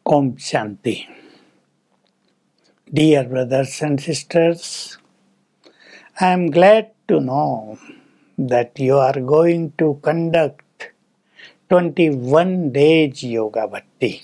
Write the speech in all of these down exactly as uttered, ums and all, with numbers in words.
Om Shanti. Dear brothers and sisters, I am glad to know that you are going to conduct twenty-one days Yoga Bhakti.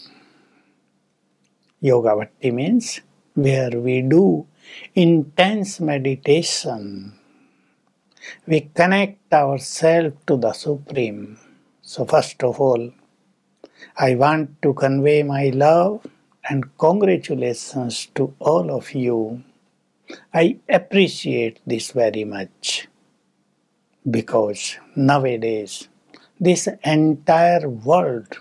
Yoga Bhakti means where we do intense meditation. We connect ourselves to the Supreme. So first of all, I want to convey my love and congratulations to all of you. I appreciate this very much because nowadays this entire world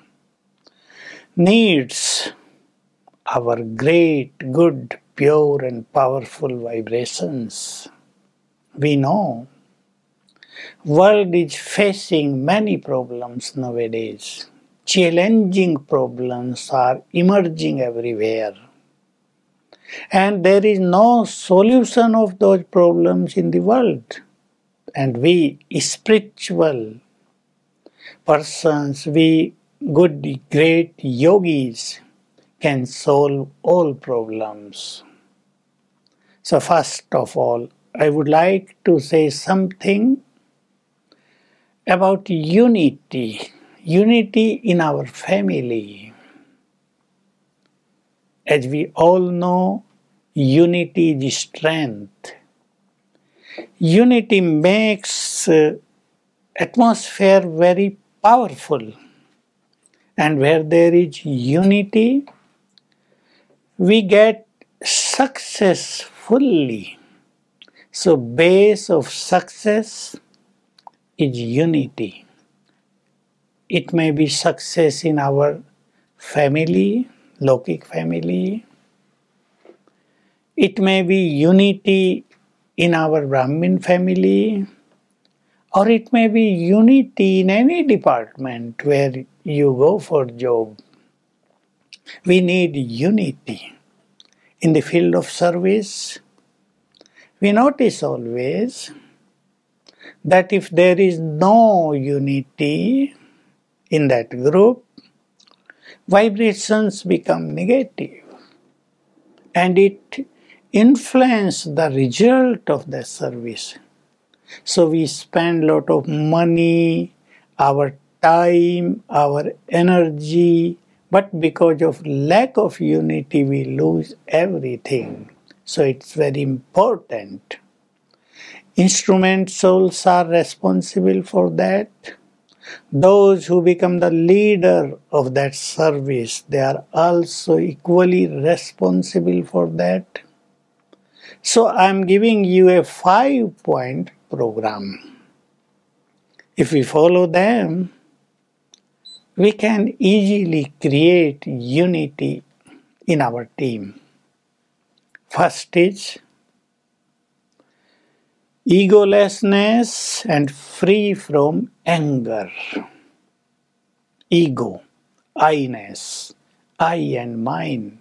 needs our great, good, pure and powerful vibrations. We know world is facing many problems nowadays. Challenging problems are emerging everywhere. And there is no solution of those problems in the world. And we spiritual persons, we good, great yogis can solve all problems. So first of all, I would like to say something about unity. Unity in our family. As we all know, unity is strength. Unity makes uh, atmosphere very powerful. And where there is unity, we get success fully. So base of success is unity. It may be success in our family, Lokik family. It may be unity in our Brahmin family. Or it may be unity in any department where you go for job. We need unity. In the field of service, we notice always that if there is no unity in that group, vibrations become negative and it influences the result of the service. So we spend a lot of money, our time, our energy, but because of lack of unity we lose everything. So it's very important. Instrument souls are responsible for that. Those who become the leader of that service, they are also equally responsible for that. So I am giving you a five-point program. If we follow them, we can easily create unity in our team. First is egolessness and free from anger. Ego, I-ness, I and mine.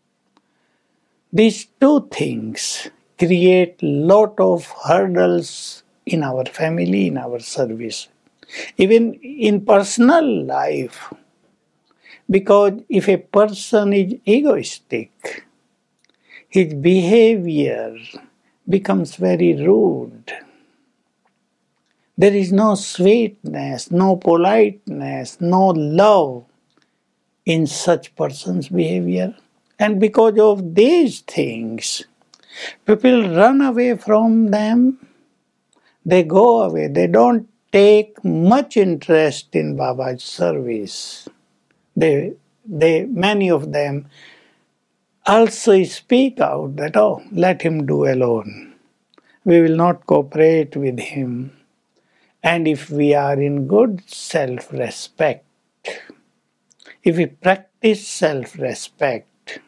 These two things create lot of hurdles in our family, in our service. Even in personal life. Because if a person is egoistic, his behavior becomes very rude. There is no sweetness, no politeness, no love in such person's behavior. And because of these things, people run away from them. They go away. They don't take much interest in Baba's service. They, they, many of them also speak out that, oh, let him do alone. We will not cooperate with him. And if we are in good self-respect, if we practice self-respect,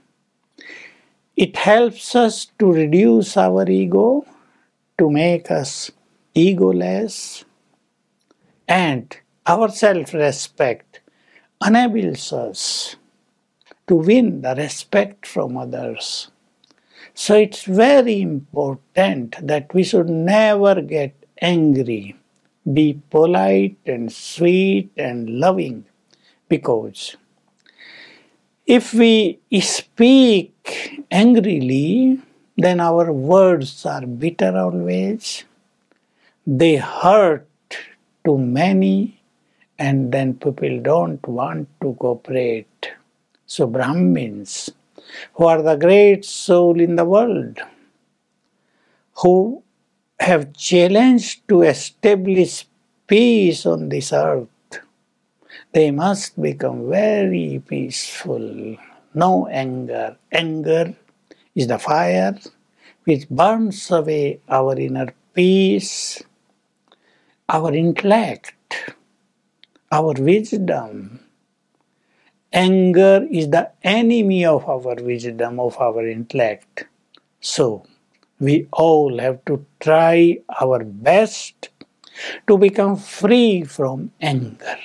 it helps us to reduce our ego, to make us egoless, and our self-respect enables us to win the respect from others. So it's very important that we should never get angry, be polite and sweet and loving, because If we speak angrily, then our words are bitter always. They hurt to many, and then people don't want to cooperate. So Brahmins, who are the great soul in the world, who have challenged to establish peace on this earth, they must become very peaceful. No anger. Anger is the fire which burns away our inner peace, our intellect, our wisdom. Anger is the enemy of our wisdom, of our intellect. So, we all have to try our best to become free from anger.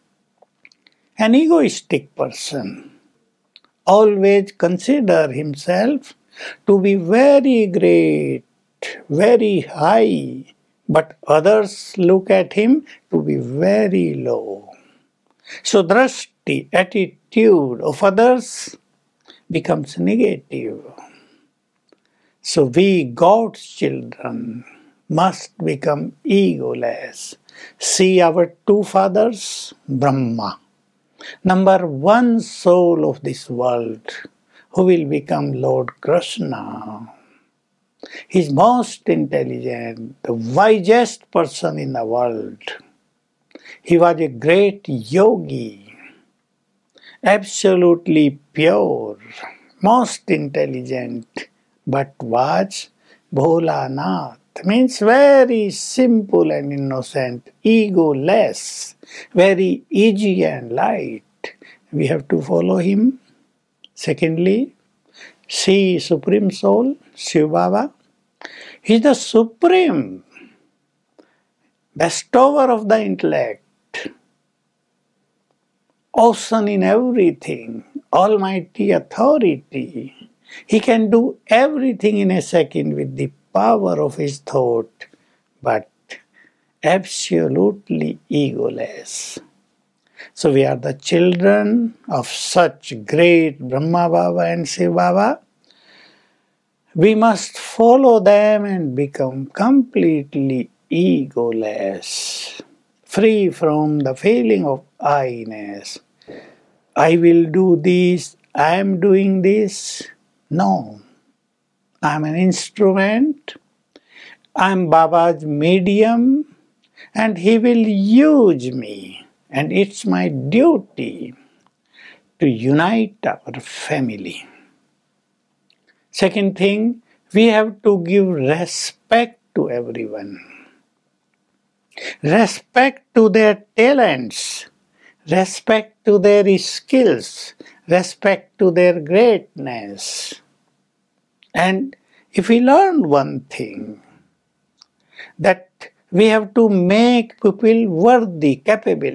An egoistic person always considers himself to be very great, very high, but others look at him to be very low. So drashti, attitude of others becomes negative. So we, God's children, must become egoless. See our two fathers, Brahma, number one soul of this world, who will become Lord Krishna. He is most intelligent, the wisest person in the world. He was a great yogi, absolutely pure, most intelligent, but was Bholanath, means very simple and innocent, egoless, very easy and light. We have to follow him. Secondly, see Supreme Soul, Shiv Baba. He is the supreme bestower of the intellect, ocean in everything, almighty authority. He can do everything in a second with the power of his thought, but absolutely egoless. So we are the children of such great Brahma Baba and Shiv Baba. We must follow them and become completely egoless, free from the feeling of I-ness. I will do this, I am doing this. No, I am an instrument, I am Baba's medium, and he will use me. And it's my duty to unite our family. Second thing, we have to give respect to everyone. Respect to their talents, respect to their skills, respect to their greatness. And if we learn one thing, that we have to make people worthy, capable,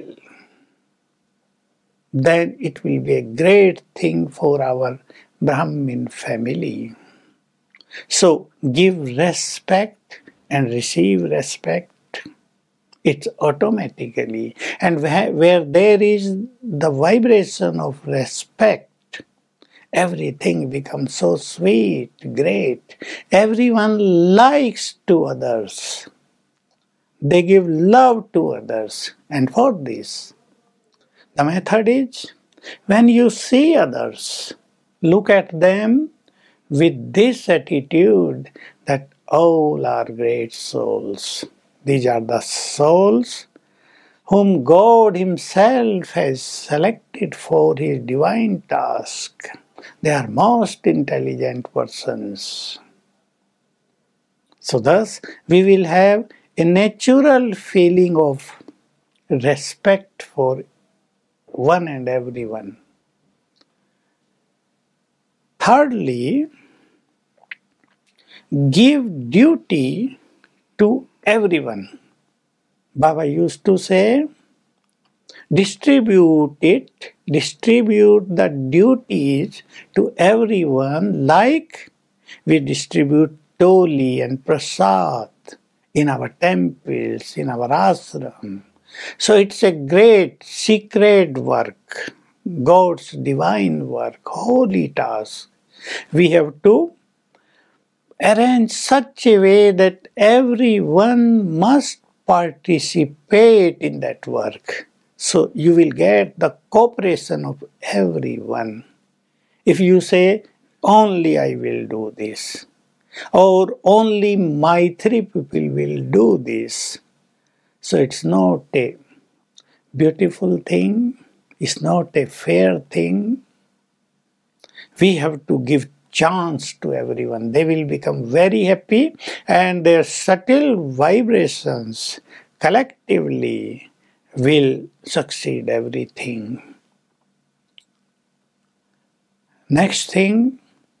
then it will be a great thing for our Brahmin family. So give respect and receive respect. It's automatically. And where there is the vibration of respect, everything becomes so sweet, great. Everyone likes to others. They give love to others. And for this, the method is, when you see others, look at them with this attitude that all are great souls. These are the souls whom God Himself has selected for His divine task. They are most intelligent persons. So thus, we will have a natural feeling of respect for one and everyone. Thirdly, give duty to everyone. Baba used to say, distribute it, distribute the duties to everyone like we distribute toli and prasad in our temples, in our ashram. So it's a great secret work. God's divine work, holy task. We have to arrange such a way that everyone must participate in that work. So you will get the cooperation of everyone. If you say, only I will do this, or only my three people will do this, so it's not a beautiful thing, it's not a fair thing. We have to give chance to everyone. They will become very happy, and their subtle vibrations collectively will succeed everything. Next thing,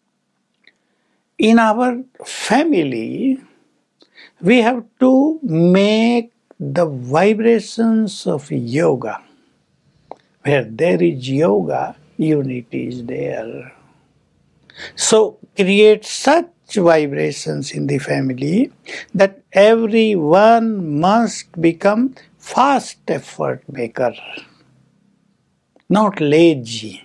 in our family, we have to make the vibrations of yoga. Where there is yoga, unity is there. So create such vibrations in the family that everyone must become fast effort maker, not lazy,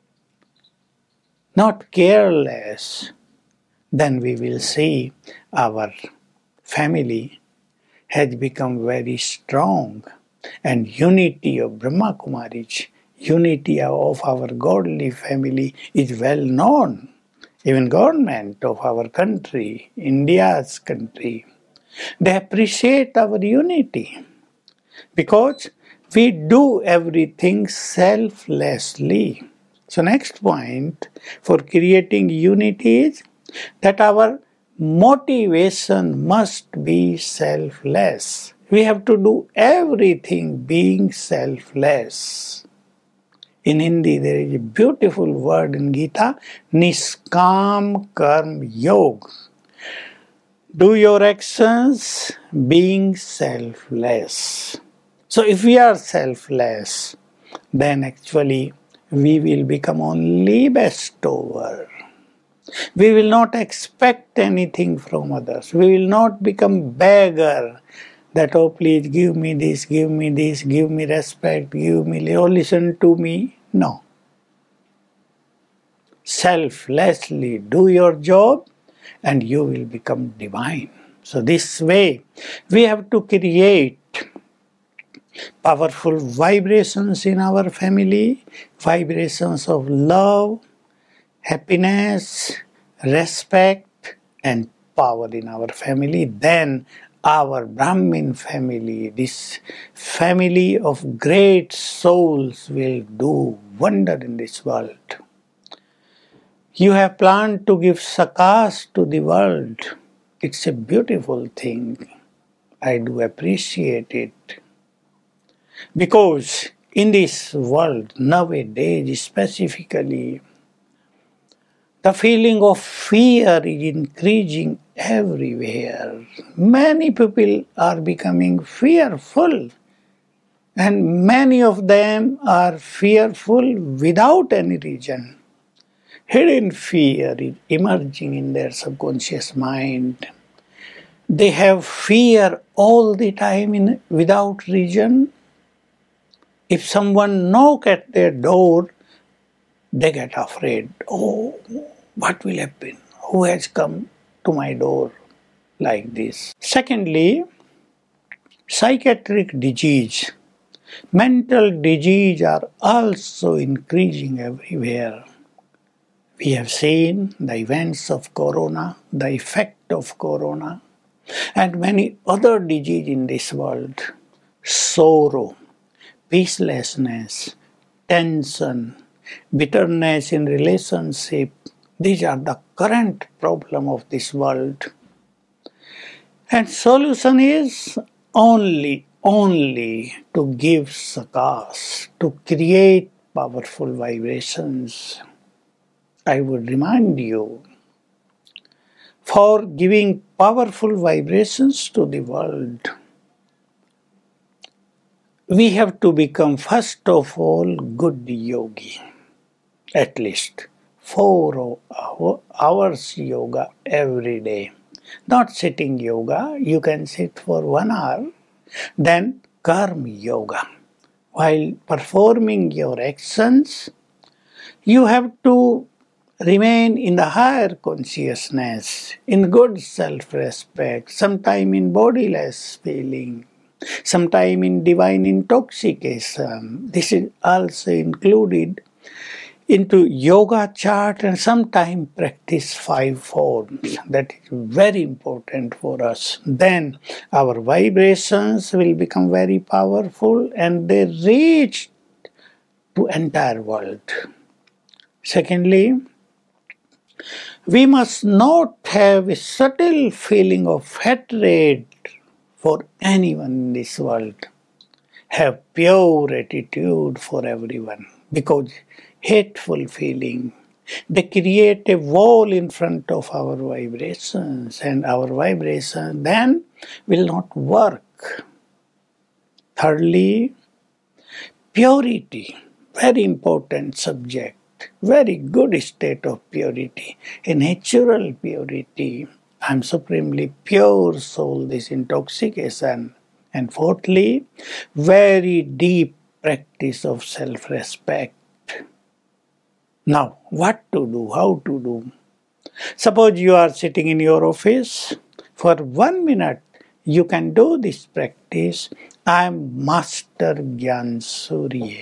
not careless. Then we will see our family has become very strong, and unity of Brahma Kumaris, unity of our godly family is well known. Even government of our country, India's country, they appreciate our unity because we do everything selflessly. So next point for creating unity is that our motivation must be selfless. We have to do everything being selfless. In Hindi, there is a beautiful word in Gita, Niskam Karm Yog. Do your actions being selfless. So if we are selfless, then actually we will become only bestower. We will not expect anything from others. We will not become beggar. That, oh, please give me this, give me this, give me respect, give me, oh, listen to me. No. Selflessly do your job and you will become divine. So this way, we have to create powerful vibrations in our family, vibrations of love, happiness, respect, and power in our family. Then our Brahmin family, this family of great souls, will do wonder in this world. You have planned to give sakas to the world. It's a beautiful thing. I do appreciate it. Because in this world, nowadays specifically, the feeling of fear is increasing everywhere. Many people are becoming fearful, and many of them are fearful without any reason. Hidden fear is emerging in their subconscious mind. They have fear all the time in, without reason. If someone knocks at their door, they get afraid. Oh, what will happen? Who has come to my door like this? Secondly, psychiatric disease, mental disease are also increasing everywhere. We have seen the events of corona, the effect of corona, and many other diseases in this world. Sorrow, peacelessness, tension, bitterness in relationship. These are the current problem of this world. And solution is only, only to give sakas, to create powerful vibrations. I would remind you, for giving powerful vibrations to the world, we have to become first of all good yogi. At least four hours yoga every day. Not sitting yoga, you can sit for one hour. Then karma yoga. while performing your actions, you have to remain in the higher consciousness, in good self-respect, sometime in bodiless feeling, sometime in divine intoxication. This is also included into yoga chart, and sometime practice five forms. That is very important for us. Then our vibrations will become very powerful and they reach to entire world. Secondly, we must not have a subtle feeling of hatred for anyone in this world. Have pure attitude for everyone, because hateful feeling, they create a wall in front of our vibrations, and our vibration then will not work. Thirdly, purity, very important subject. Very good state of purity, a natural purity. I am supremely pure soul, this intoxication. And fourthly, very deep practice of self-respect. Now, what to do, how to do? Suppose you are sitting in your office, for one minute you can do this practice. I am Master Gyan Surya,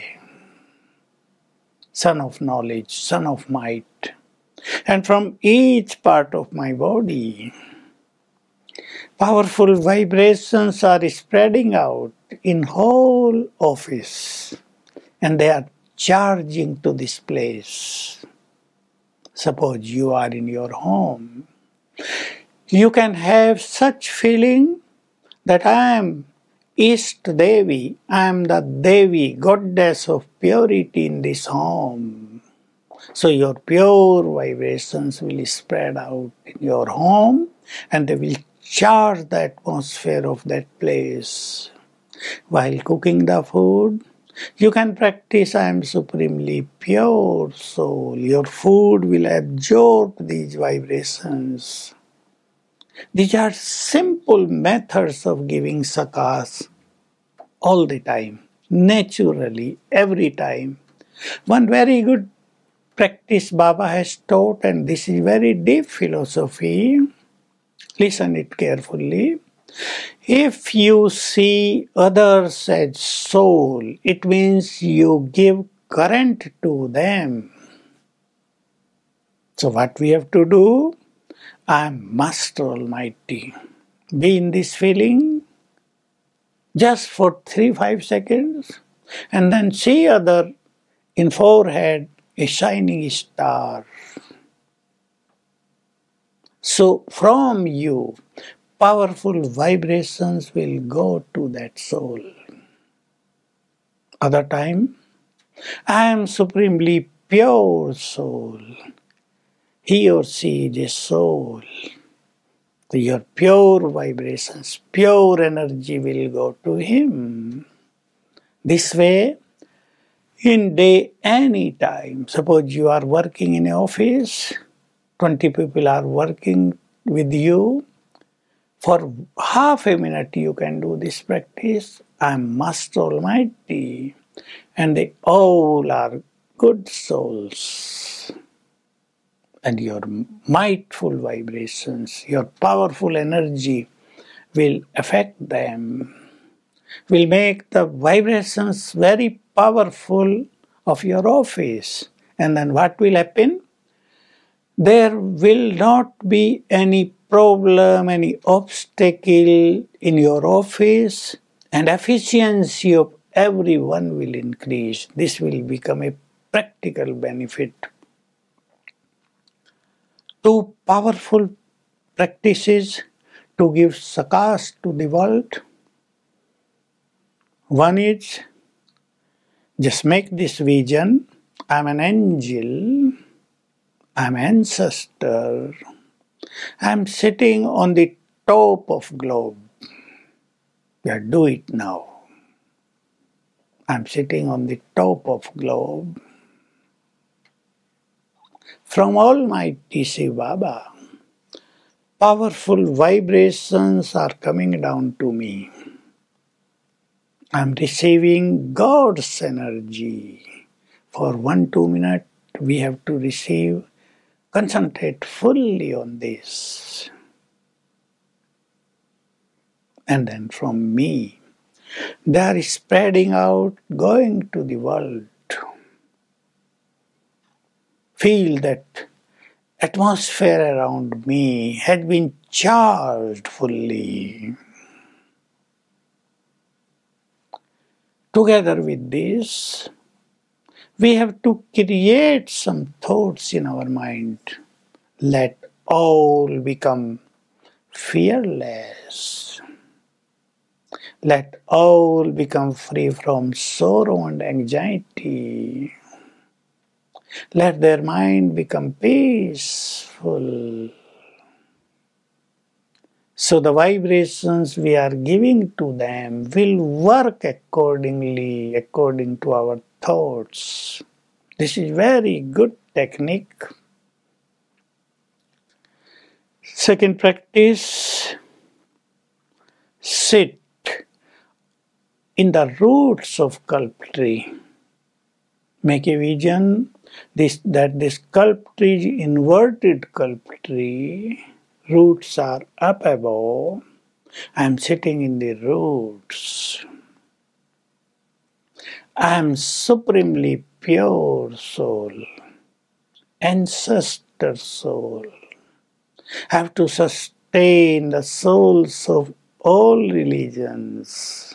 Son of knowledge, Son of might. And from each part of my body, powerful vibrations are spreading out in whole office. And they are charging to this place. Suppose you are in your home. You can have such feeling that I am Ishta Devi, I am the Devi, goddess of purity in this home. So your pure vibrations will spread out in your home and they will charge the atmosphere of that place. While cooking the food, you can practice I am supremely pure soul. Your food will absorb these vibrations. These are simple methods of giving sakas all the time, naturally, every time. One very good practice Baba has taught, and this is very deep philosophy. Listen it carefully. If you see others as soul, it means you give current to them. So what we have to do? I am Master Almighty. Be in this feeling just for three, five seconds, and then see other in forehead a shining star. So from you, powerful vibrations will go to that soul. Other time, I am supremely pure soul. He or she is a soul. So your pure vibrations, pure energy will go to him. This way, in day, any time, suppose you are working in an office, twenty people are working with you, for half a minute you can do this practice. I am Master Almighty, and they all are good souls. And your mightful vibrations, your powerful energy will affect them, will make the vibrations very powerful of your office. And then what will happen? There will not be any problem, any obstacle in your office, and efficiency of everyone will increase. This will become a practical benefit. Two powerful practices to give sakas to the world. One is, just make this vision, I am an angel, I am ancestor, I am sitting on the top of globe. Yeah, do it now. I am sitting on the top of globe. From Almighty Shiv Baba, powerful vibrations are coming down to me. I'm receiving God's energy. For one, two minutes, we have to receive, concentrate fully on this. And then from me, they are spreading out, going to the world. Feel that atmosphere around me had been charged fully. Together with this, we have to create some thoughts in our mind. Let all become fearless. Let all become free from sorrow and anxiety. Let their mind become peaceful. So the vibrations we are giving to them will work accordingly, according to our thoughts. This is very good technique. Second practice, sit in the roots of kalp tree. Make a vision this, that this kalp tree, inverted kalp tree, roots are up above. I am sitting in the roots. I am supremely pure soul, ancestor soul. I have to sustain the souls of all religions.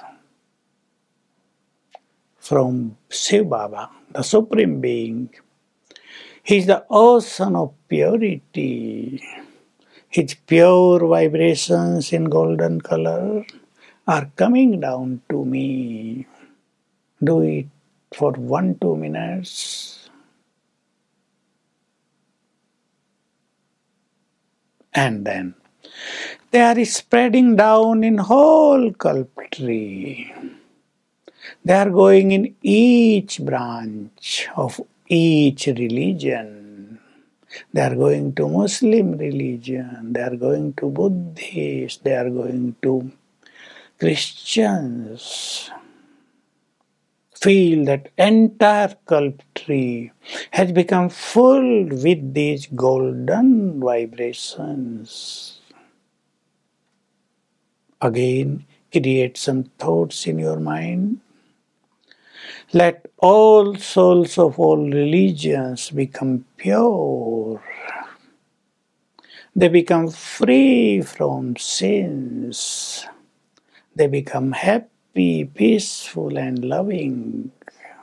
From Shiv Baba, the Supreme Being. He is the ocean of purity. His pure vibrations in golden color are coming down to me. Do it for one, two minutes. And then they are spreading down in whole kalp tree. They are going in each branch of each religion. They are going to Muslim religion. They are going to Buddhists. They are going to Christians. Feel that entire kalp tree has become full with these golden vibrations. Again, create some thoughts in your mind. Let all souls of all religions become pure. They become free from sins. They become happy, peaceful, and loving.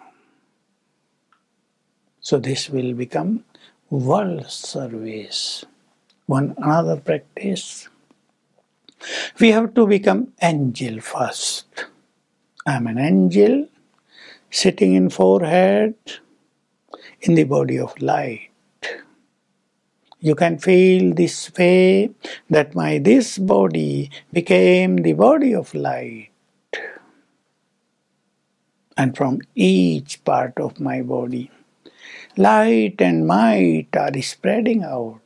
So this will become world service. One another practice. We have to become angel first. I am an angel sitting in forehead in the body of light. You can feel this way that my this body became the body of light. And from each part of my body, light and might are spreading out.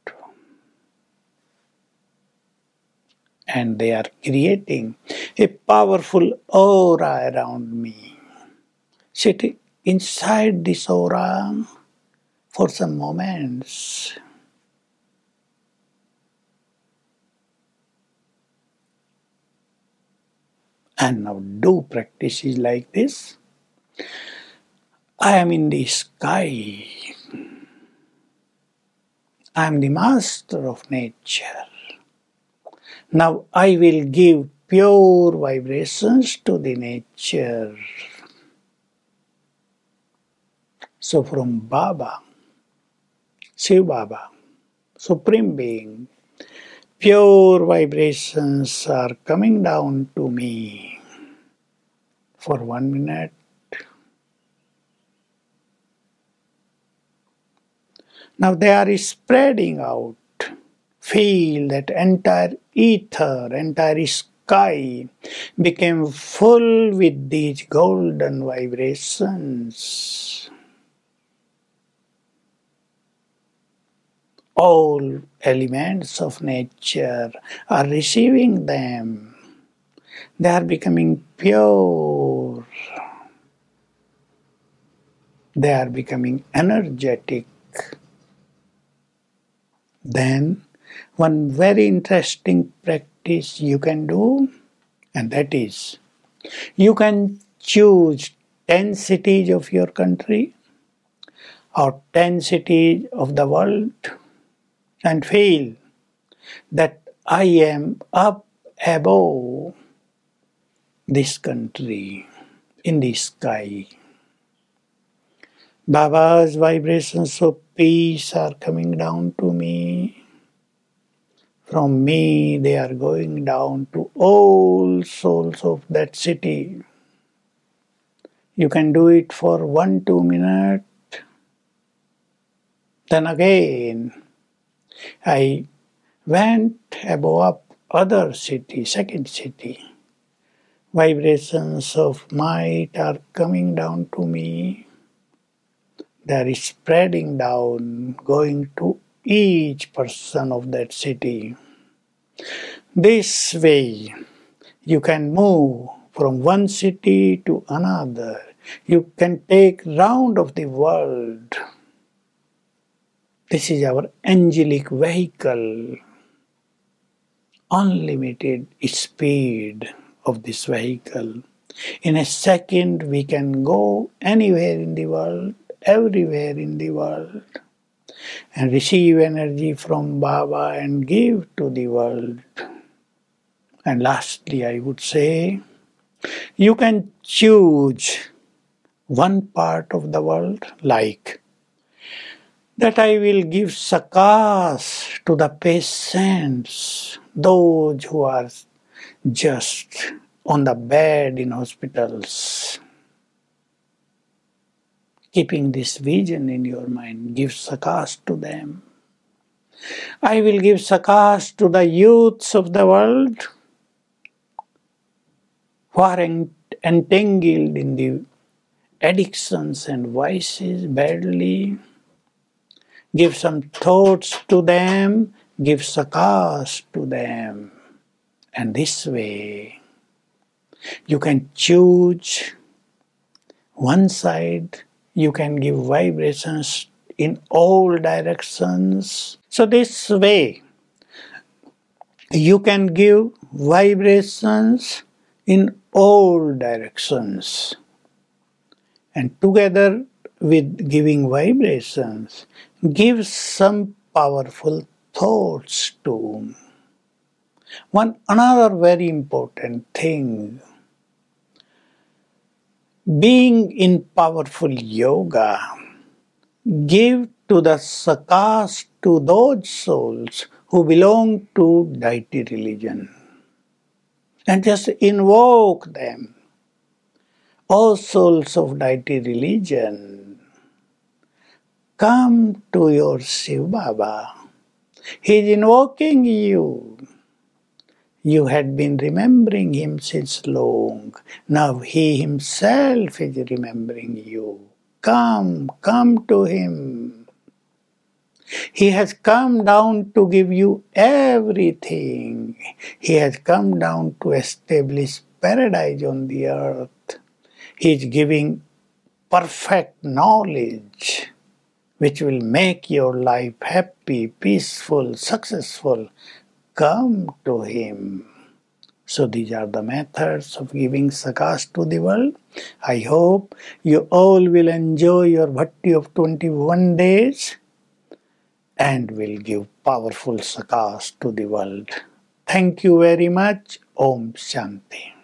And they are creating a powerful aura around me. Sit inside this aura for some moments. And now do practices like this. I am in the sky. I am the master of nature. Now I will give pure vibrations to the nature. So from Baba, Shiv Baba, Supreme Being, pure vibrations are coming down to me for one minute. Now they are spreading out. Feel that entire ether, entire sky became full with these golden vibrations. All elements of nature are receiving them. They are becoming pure. They are becoming energetic. Then, one very interesting practice you can do, and that is, you can choose ten cities of your country or ten cities of the world and feel that I am up above this country in the sky. Baba's vibrations of peace are coming down to me. From me, they are going down to all souls of that city. You can do it for one, two minutes. Then again, I went above up other city, second city. Vibrations of might are coming down to me. They are spreading down, going to each person of that city. This way, you can move from one city to another. You can take round of the world. This is our angelic vehicle. Unlimited speed of this vehicle. In a second, we can go anywhere in the world, everywhere in the world, and receive energy from Baba and give to the world. And lastly, I would say, you can choose one part of the world, like that I will give sakas to the patients, those who are just on the bed in hospitals. Keeping this vision in your mind, give sakas to them. I will give sakas to the youths of the world who are entangled in the addictions and vices badly. Give some thoughts to them, give sakas to them. And this way, you can choose one side, you can give vibrations in all directions. So this way, you can give vibrations in all directions. And together with giving vibrations, give some powerful thoughts too. One another very important thing, being in powerful yoga, give to the sakas to those souls who belong to deity religion. And just invoke them. All souls of deity religion, come to your Shiv Baba. He is invoking you. You had been remembering him since long. Now he himself is remembering you. Come, come to him. He has come down to give you everything. He has come down to establish paradise on the earth. He is giving perfect knowledge which will make your life happy, peaceful, successful. Come to him. So these are the methods of giving sakas to the world. I hope you all will enjoy your bhakti of twenty-one days and will give powerful sakas to the world. Thank you very much. Om Shanti.